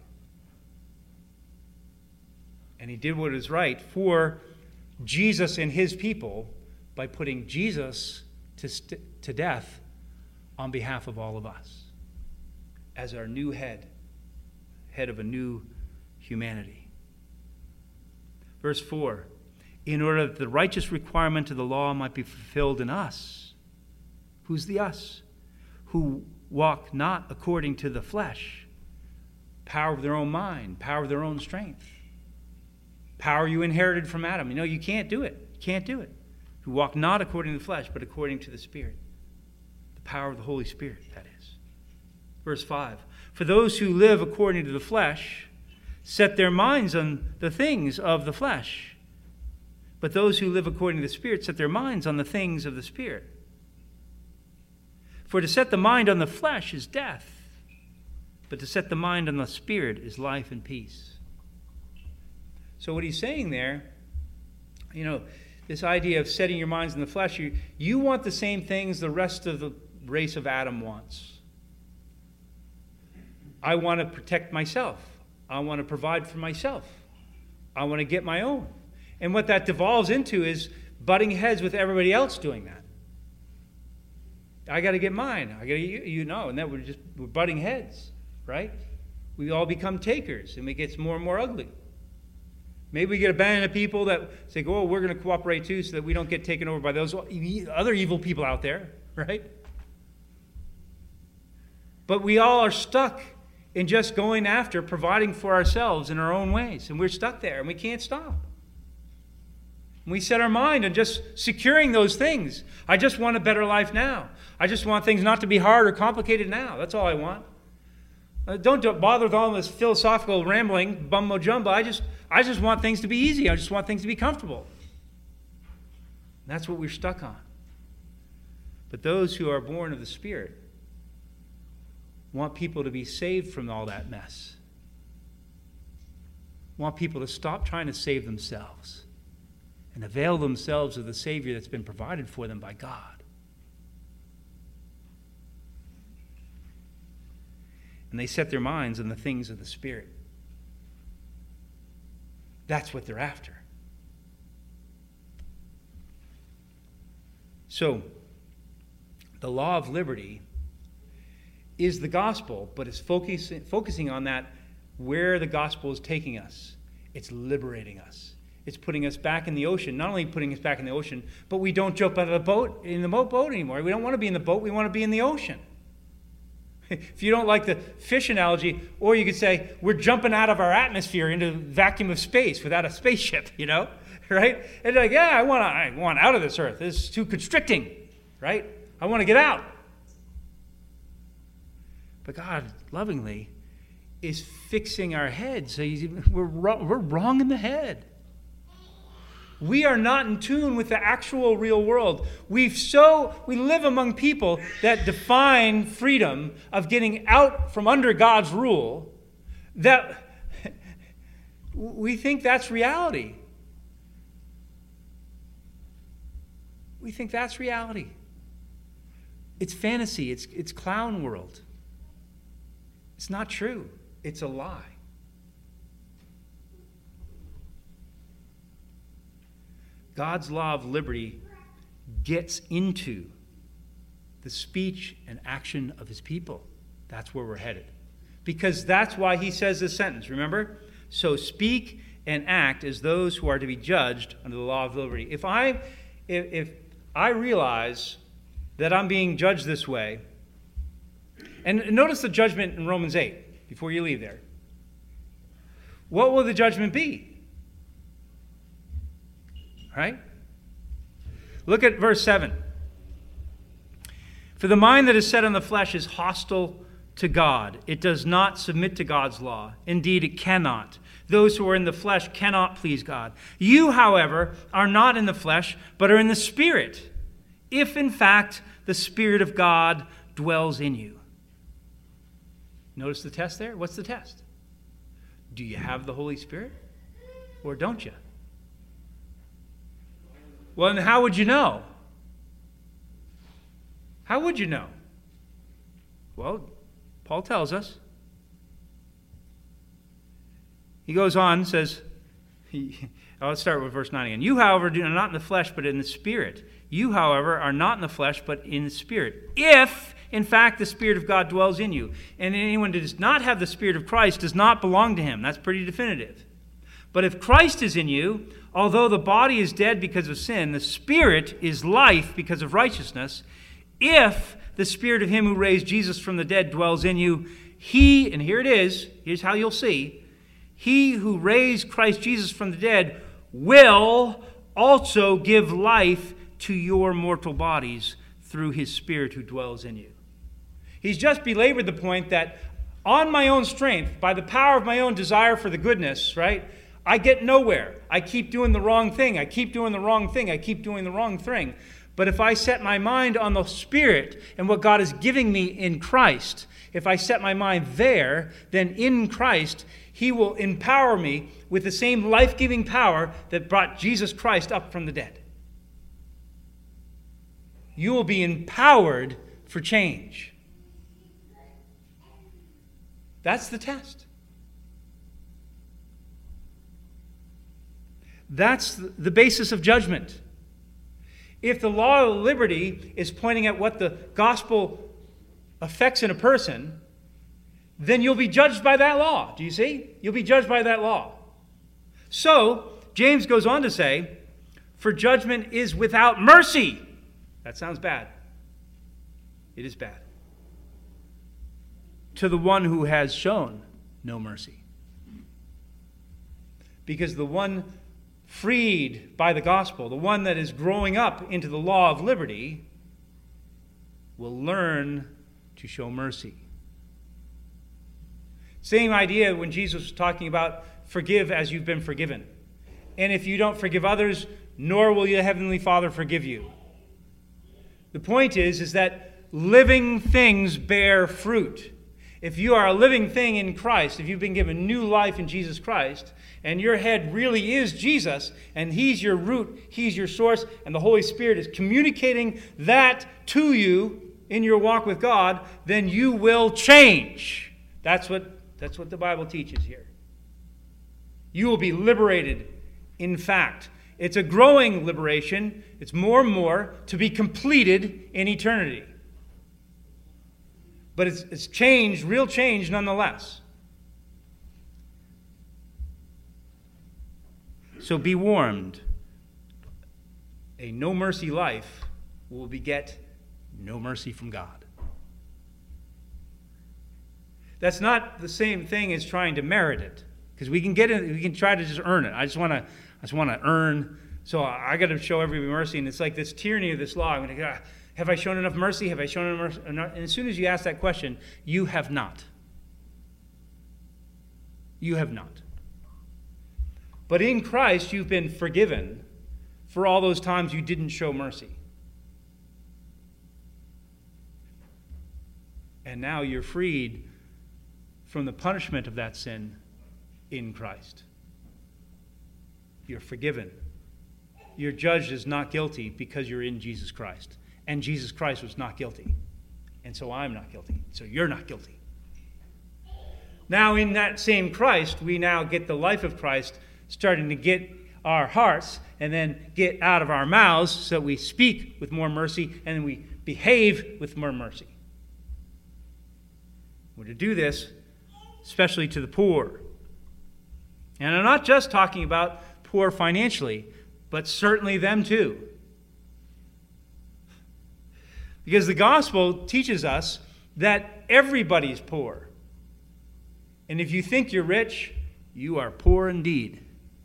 And he did what is right for Jesus and his people by putting Jesus to, st- to death on behalf of all of us as our new head, head of a new humanity. Verse four, in order that the righteous requirement of the law might be fulfilled in us. Who's the us? Who walk not according to the flesh, power of their own mind, power of their own strength, power you inherited from Adam. You know, you can't do it. You can't do it. Who walk not according to the flesh, but according to the Spirit. power of the Holy Spirit, that is. Verse five. For those who live according to the flesh set their minds on the things of the flesh. But those who live according to the Spirit set their minds on the things of the Spirit. For to set the mind on the flesh is death, but to set the mind on the Spirit is life and peace. So what he's saying there, you know, this idea of setting your minds on the flesh, you, you want the same things the rest of the race of Adam wants. I want to protect myself. I want to provide for myself. I want to get my own. And what that devolves into is butting heads with everybody else doing that. I got to get mine. I got to, you, you know, and then we're just we're butting heads, right? We all become takers, and it gets more and more ugly. Maybe we get a band of people that say, "Oh, we're going to cooperate too, so that we don't get taken over by those other evil people out there," right? But we all are stuck in just going after providing for ourselves in our own ways, and we're stuck there, and we can't stop. We set our mind on just securing those things. I just want a better life now. I just want things not to be hard or complicated now. That's all I want. Uh, don't, don't bother with all this philosophical rambling, bumbo jumbo. I just, I just want things to be easy. I just want things to be comfortable. And that's what we're stuck on. But those who are born of the Spirit want people to be saved from all that mess. Want people to stop trying to save themselves and avail themselves of the Savior that's been provided for them by God. And they set their minds on the things of the Spirit. That's what they're after. So, the law of liberty is the gospel, but it's focusing, focusing on that where the gospel is taking us. It's liberating us. It's putting us back in the ocean. Not only putting us back in the ocean, but we don't jump out of the boat in the boat anymore. We don't want to be in the boat. We want to be in the ocean. If you don't like the fish analogy, or you could say we're jumping out of our atmosphere into the vacuum of space without a spaceship, you know, right? And like, yeah, I want to, I want out of this earth. This is too constricting, right? I want to get out. But God, lovingly, is fixing our heads. So we're wrong, we're wrong in the head. We are not in tune with the actual real world. We've so we live among people that define freedom of getting out from under God's rule that we think that's reality. We think that's reality. It's fantasy. It's it's clown world. It's not true. It's a lie. God's law of liberty gets into the speech and action of his people. That's where we're headed. Because that's why he says this sentence, remember? So speak and act as those who are to be judged under the law of liberty. If I, if, if I realize that I'm being judged this way, and notice the judgment in Romans eight, before you leave there. What will the judgment be? Right? Look at verse seven. For the mind that is set on the flesh is hostile to God. It does not submit to God's law. Indeed, it cannot. Those who are in the flesh cannot please God. You, however, are not in the flesh, but are in the Spirit, if in fact the Spirit of God dwells in you. Notice the test there? What's the test? Do you have the Holy Spirit or don't you? Well, and how would you know? How would you know? Well, Paul tells us. He goes on, says, he, oh, let's start with verse nine again. You, however, are not in the flesh, but in the Spirit. You, however, are not in the flesh, but in the Spirit. If, in fact, the Spirit of God dwells in you. And anyone who does not have the Spirit of Christ does not belong to him. That's pretty definitive. But if Christ is in you, although the body is dead because of sin, the Spirit is life because of righteousness. If the Spirit of him who raised Jesus from the dead dwells in you, he, and here it is, here's how you'll see, he who raised Christ Jesus from the dead will also give life to your mortal bodies through his Spirit who dwells in you. He's just belabored the point that on my own strength, by the power of my own desire for the goodness, right, I get nowhere. I keep doing the wrong thing. I keep doing the wrong thing. I keep doing the wrong thing. But if I set my mind on the Spirit and what God is giving me in Christ, if I set my mind there, then in Christ, he will empower me with the same life-giving power that brought Jesus Christ up from the dead. You will be empowered for change. That's the test. That's the basis of judgment. If the law of liberty is pointing at what the gospel affects in a person, then you'll be judged by that law. Do you see? You'll be judged by that law. So, James goes on to say, for judgment is without mercy. That sounds bad. It is bad. To the one who has shown no mercy. Because the one freed by the gospel, the one that is growing up into the law of liberty, will learn to show mercy. Same idea when Jesus was talking about forgive as you've been forgiven. And if you don't forgive others, nor will your heavenly Father forgive you. The point is, is that living things bear fruit. If you are a living thing in Christ, if you've been given new life in Jesus Christ, and your head really is Jesus, and he's your root, he's your source, and the Holy Spirit is communicating that to you in your walk with God, then you will change. That's what, that's what the Bible teaches here. You will be liberated, in fact. It's a growing liberation. It's more and more to be completed in eternity. But it's, it's change, real change nonetheless. So be warned. A no mercy life will beget no mercy from God. That's not the same thing as trying to merit it, because we can get it. We can try to just earn it. I just want to. I just want to earn. So I got to show everybody mercy, and it's like this tyranny of this law. I'm going to. Have I shown enough mercy? Have I shown enough mercy? And as soon as you ask that question, you have not. You have not. But in Christ, you've been forgiven for all those times you didn't show mercy. And now you're freed from the punishment of that sin in Christ. You're forgiven. You're judged as not guilty because you're in Jesus Christ. And Jesus Christ was not guilty. And so I'm not guilty. So you're not guilty. Now in that same Christ, we now get the life of Christ starting to get our hearts and then get out of our mouths so we speak with more mercy and then we behave with more mercy. We're to do this especially to the poor. And I'm not just talking about poor financially, but certainly them too. Because the gospel teaches us that everybody's poor. And if you think you're rich, you are poor indeed.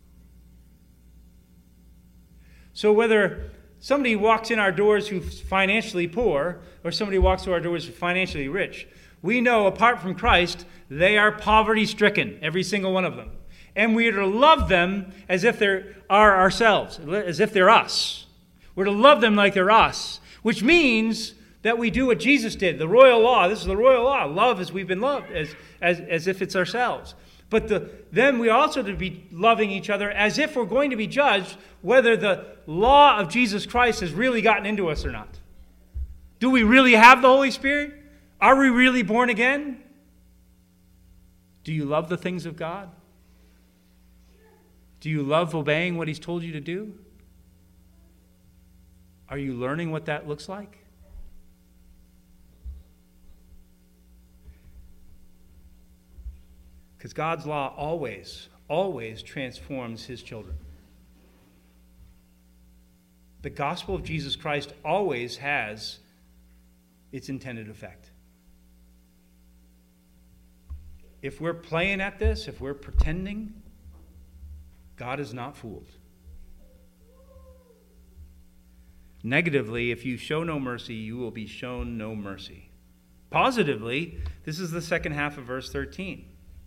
So whether somebody walks in our doors who's financially poor or somebody walks through our doors who's financially rich, we know apart from Christ, they are poverty-stricken, every single one of them. And we are to love them as if they are ourselves, as if they're us. We're to love them like they're us, which means that we do what Jesus did, the royal law. This is the royal law. Love as we've been loved, as, as, as if it's ourselves. But the, then we also to be loving each other as if we're going to be judged whether the law of Jesus Christ has really gotten into us or not. Do we really have the Holy Spirit? Are we really born again? Do you love the things of God? Do you love obeying what He's told you to do? Are you learning what that looks like? Because God's law always, always transforms His children. The gospel of Jesus Christ always has its intended effect. If we're playing at this, if we're pretending, God is not fooled. Negatively, if you show no mercy, you will be shown no mercy. Positively, this is the second half of verse thirteen.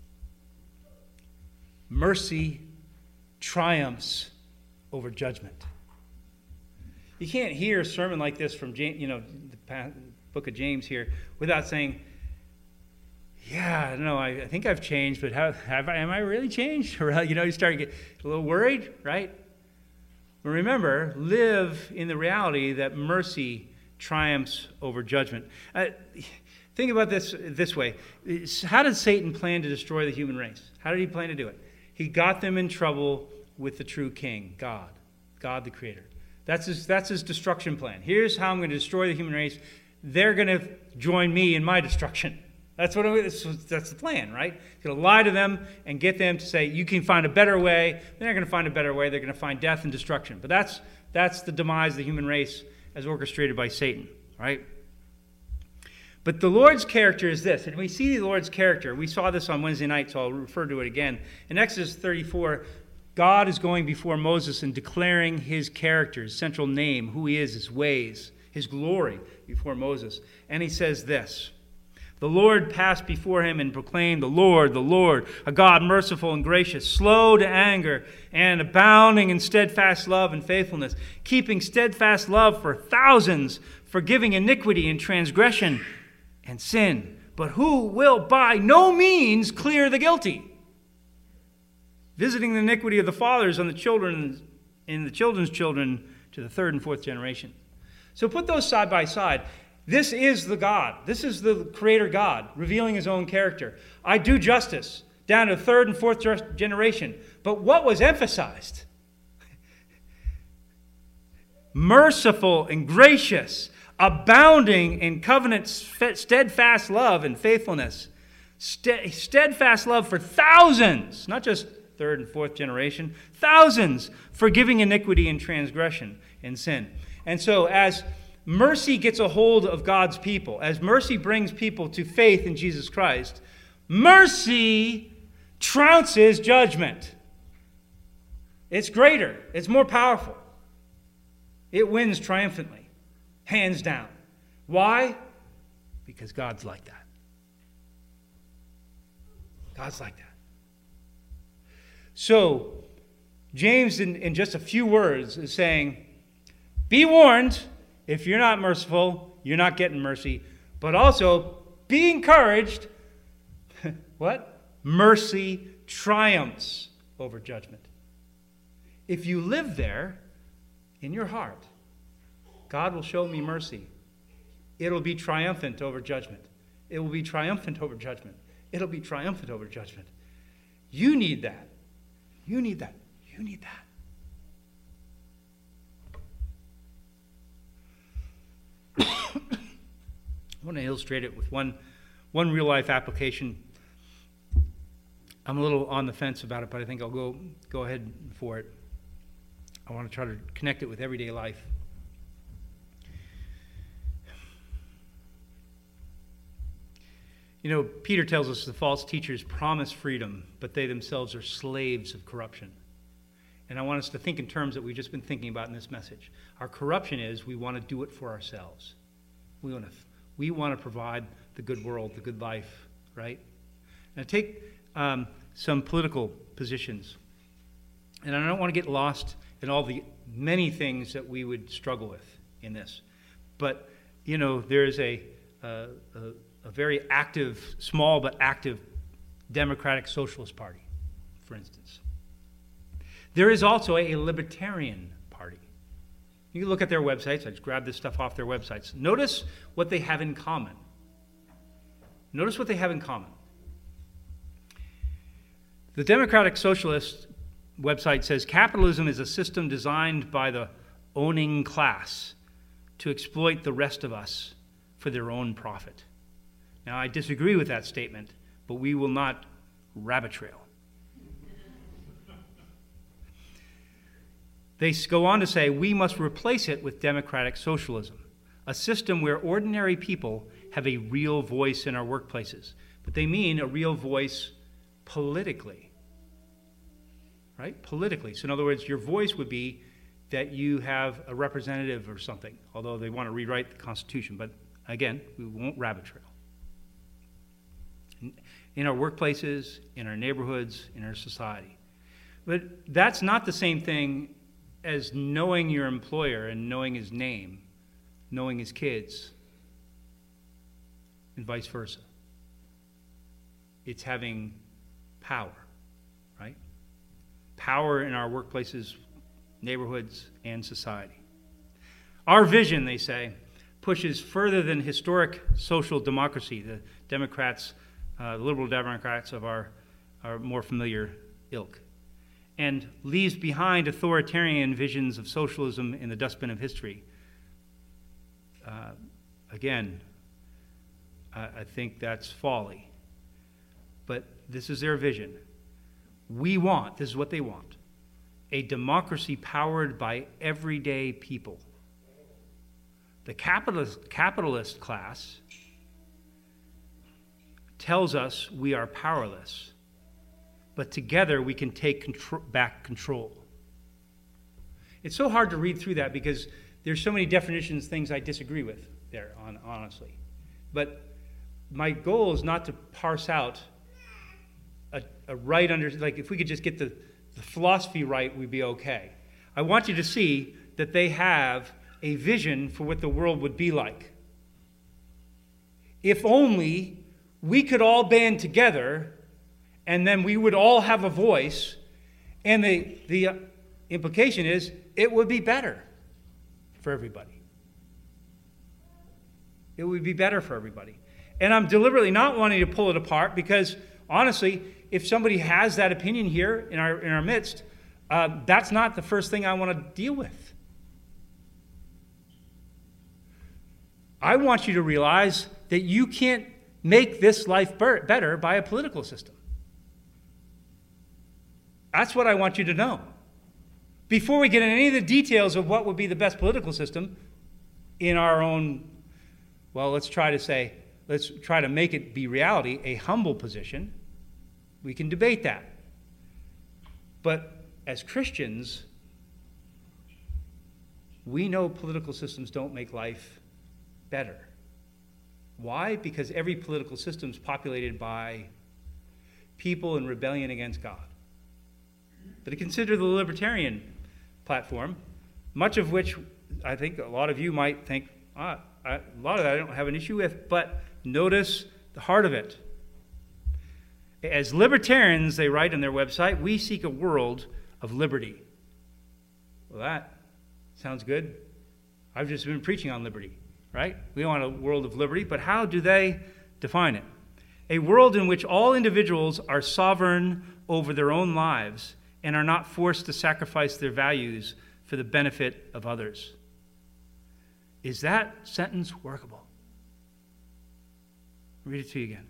Mercy triumphs over judgment. You can't hear a sermon like this from James, you know, the book of James here without saying, yeah, no, I, I think I've changed, but how, have I, am I really changed? Or, you know, you start to get a little worried, right? But remember, live in the reality that mercy triumphs over judgment. Uh, think about this this way. How did Satan plan to destroy the human race? How did he plan to do it? He got them in trouble with the true king, God. God the Creator. That's his, that's his destruction plan. Here's how I'm going to destroy the human race. They're going to join me in my destruction. That's what it is. That's the plan, right? He's going to lie to them and get them to say, you can find a better way. They're not going to find a better way. They're going to find death and destruction. But that's that's the demise of the human race as orchestrated by Satan, right? But the Lord's character is this, and we see the Lord's character. We saw this on Wednesday night, so I'll refer to it again. In Exodus thirty-four, God is going before Moses and declaring his character, his central name, who he is, his ways, his glory before Moses. And he says this, the Lord passed before him and proclaimed, the Lord, the Lord, a God merciful and gracious, slow to anger and abounding in steadfast love and faithfulness, keeping steadfast love for thousands, forgiving iniquity and transgression and sin, but who will by no means clear the guilty, visiting the iniquity of the fathers on the children and the children's children to the third and fourth generation. So put those side by side. This is the God. This is the Creator God revealing his own character. I do justice down to the third and fourth generation. But what was emphasized? Merciful and gracious, abounding in covenant steadfast love and faithfulness. Steadfast love for thousands, not just third and fourth generation, thousands, forgiving iniquity and transgression and sin. And so as mercy gets a hold of God's people, as mercy brings people to faith in Jesus Christ, mercy trounces judgment. It's greater. It's more powerful. It wins triumphantly, hands down. Why? Because God's like that. God's like that. So, James, in, in just a few words, is saying, be warned. If you're not merciful, you're not getting mercy. But also, be encouraged. What? Mercy triumphs over judgment. If you live there in your heart, God will show me mercy. It'll be triumphant over judgment. It will be triumphant over judgment. It'll be triumphant over judgment. You need that. You need that. You need that. I want to illustrate it with one, one real-life application. I'm a little on the fence about it, but I think I'll go, go ahead for it. I want to try to connect it with everyday life. You know, Peter tells us the false teachers promise freedom, but they themselves are slaves of corruption. And I want us to think in terms that we've just been thinking about in this message. Our corruption is we want to do it for ourselves. We want to, we want to provide the good world, the good life, right? Now take um, some political positions. And I don't want to get lost in all the many things that we would struggle with in this. But, you know, there's a, a, a, a very active, small but active Democratic Socialist Party, for instance. There is also a libertarian party. You can look at their websites. I just grabbed this stuff off their websites. Notice what they have in common. Notice what they have in common. The Democratic Socialist website says capitalism is a system designed by the owning class to exploit the rest of us for their own profit. Now, I disagree with that statement, but we will not rabbit trail. They go on to say, we must replace it with democratic socialism, a system where ordinary people have a real voice in our workplaces. But they mean a real voice politically, right? Politically. So in other words, your voice would be that you have a representative or something, although they want to rewrite the Constitution. But again, we won't rabbit trail. In our workplaces, in our neighborhoods, in our society. But that's not the same thing as knowing your employer and knowing his name, knowing his kids, and vice versa. It's having power, right? Power in our workplaces, neighborhoods, and society. Our vision, they say, pushes further than historic social democracy, the Democrats, uh, the liberal Democrats of our, our more familiar ilk, and leaves behind authoritarian visions of socialism in the dustbin of history. Uh, again, I, I think that's folly. But this is their vision. We want, this is what they want, a democracy powered by everyday people. The capitalist, capitalist class tells us we are powerless, but together we can take control, back control. It's so hard to read through that because there's so many definitions, things I disagree with there, on, honestly. But my goal is not to parse out a, a right under, like if we could just get the, the philosophy right, we'd be okay. I want you to see that they have a vision for what the world would be like. If only we could all band together and then we would all have a voice, and the, the implication is it would be better for everybody. It would be better for everybody. And I'm deliberately not wanting to pull it apart because, honestly, if somebody has that opinion here in our, in our midst, uh, that's not the first thing I want to deal with. I want you to realize that you can't make this life better by a political system. That's what I want you to know. Before we get into any of the details of what would be the best political system in our own, well, let's try to say, let's try to make it be reality, a humble position, we can debate that. But as Christians, we know political systems don't make life better. Why? Because every political system is populated by people in rebellion against God. But consider the libertarian platform, much of which I think a lot of you might think, ah, I, a lot of that I don't have an issue with, but notice the heart of it. As libertarians, they write on their website, we seek a world of liberty. Well, that sounds good. I've just been preaching on liberty, right? We want a world of liberty, but how do they define it? A world in which all individuals are sovereign over their own lives and are not forced to sacrifice their values for the benefit of others. Is that sentence workable? Read it to you again.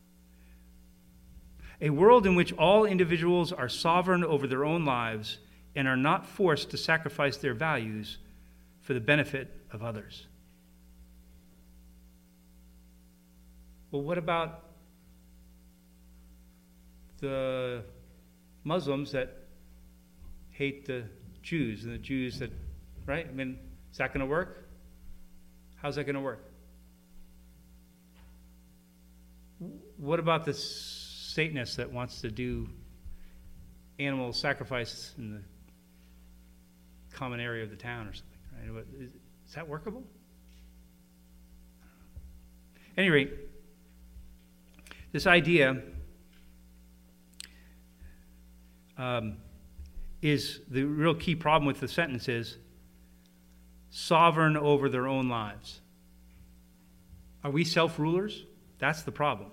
A world in which all individuals are sovereign over their own lives and are not forced to sacrifice their values for the benefit of others. Well, what about the Muslims that hate the Jews and the Jews that, right? I mean, is that going to work? How's that going to work? What about the Satanist that wants to do animal sacrifice in the common area of the town or something, right? Is, is that workable? At any rate, this idea um, is the real key problem with the sentence is sovereign over their own lives. Are we self-rulers? That's the problem.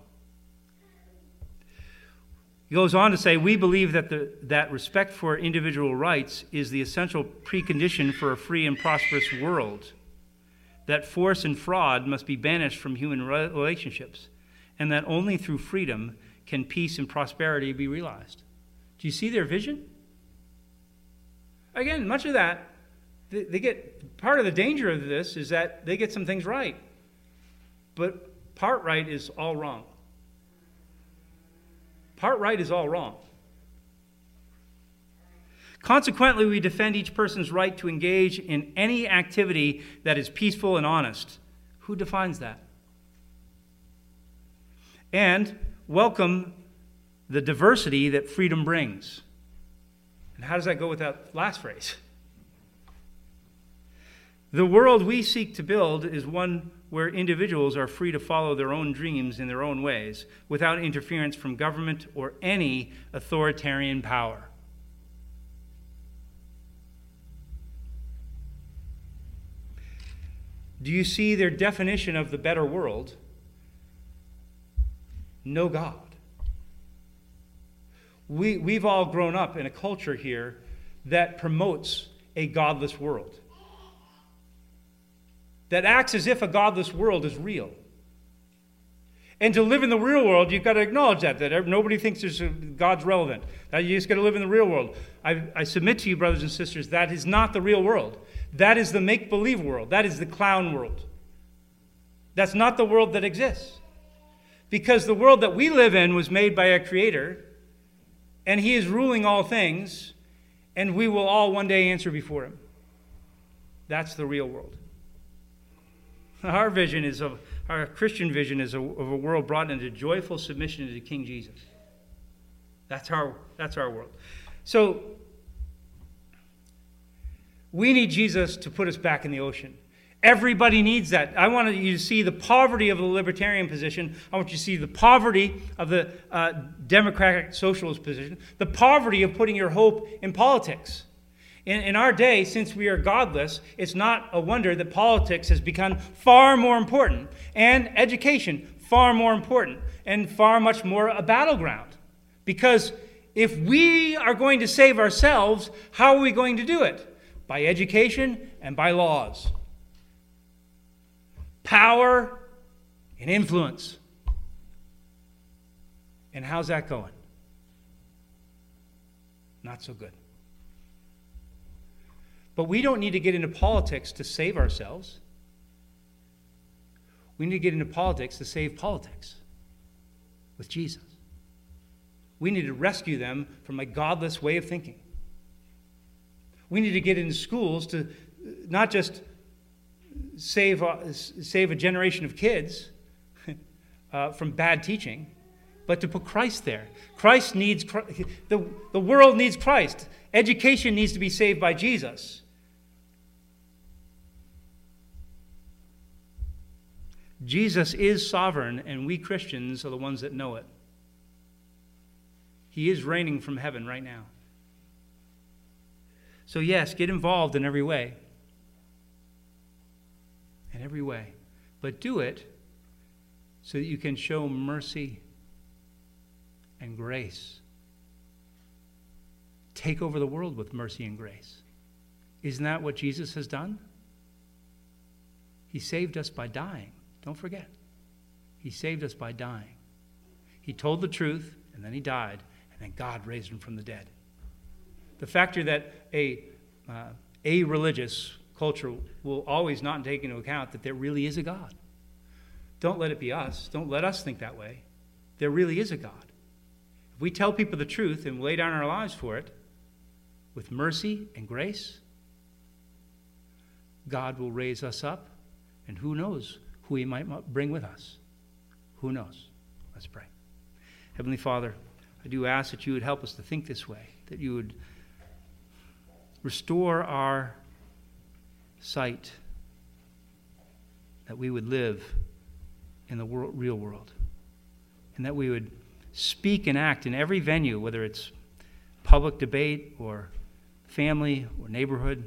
He goes on to say, we believe that, the, that respect for individual rights is the essential precondition for a free and prosperous world, that force and fraud must be banished from human relationships, and that only through freedom can peace and prosperity be realized. Do you see their vision? Again, much of that, they, they get, part of the danger of this is that they get some things right, but part right is all wrong. Part right is all wrong. Consequently, we defend each person's right to engage in any activity that is peaceful and honest. Who defines that? And welcome the diversity that freedom brings. And how does that go with that last phrase? The world we seek to build is one where individuals are free to follow their own dreams in their own ways without interference from government or any authoritarian power. Do you see their definition of the better world? No God. We, we've all grown up in a culture here that promotes a godless world, that acts as if a godless world is real. And to live in the real world, you've got to acknowledge that, that nobody thinks there's a, God's relevant. That you just got to live in the real world. I, I submit to you, brothers and sisters, that is not the real world. That is the make-believe world. That is the clown world. That's not the world that exists. Because the world that we live in was made by a creator, and he is ruling all things, and we will all one day answer before him. That's the real world. Our vision is of, our Christian vision is of a world brought into joyful submission to King Jesus. That's our, that's our world. So, we need Jesus to put us back in the ocean. Everybody needs that. I want you to see the poverty of the libertarian position. I want you to see the poverty of the uh, democratic socialist position. The poverty of putting your hope in politics. In, in our day, since we are godless, it's not a wonder that politics has become far more important, and education far more important, and far much more a battleground. Because if we are going to save ourselves, how are we going to do it? By education and by laws. Power and influence. And how's that going? Not so good. But we don't need to get into politics to save ourselves. We need to get into politics to save politics with Jesus. We need to rescue them from a godless way of thinking. We need to get into schools to not just save a, save a generation of kids uh, from bad teaching, but to put Christ there. Christ needs, the, the world needs Christ. Education needs to be saved by Jesus. Jesus is sovereign, and we Christians are the ones that know it. He is reigning from heaven right now. So yes, get involved in every way. In every way. But do it so that you can show mercy and grace. Take over the world with mercy and grace. Isn't that what Jesus has done? He saved us by dying. Don't forget. He saved us by dying. He told the truth, and then he died, and then God raised him from the dead. The factor that a, uh, a religious culture will always not take into account that there really is a God. Don't let it be us. Don't let us think that way. There really is a God. If we tell people the truth and lay down our lives for it, with mercy and grace, God will raise us up, and who knows who he might bring with us. Who knows? Let's pray. Heavenly Father, I do ask that you would help us to think this way, that you would restore our sight, that we would live in the world, real world, and that we would speak and act in every venue, whether it's public debate or family or neighborhood,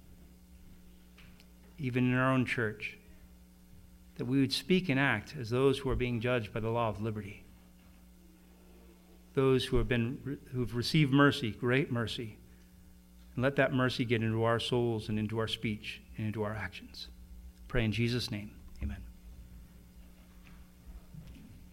even in our own church, that we would speak and act as those who are being judged by the law of liberty, those who have been who have received mercy, great mercy, and let that mercy get into our souls and into our speech and into our actions. Pray in Jesus' name. Amen.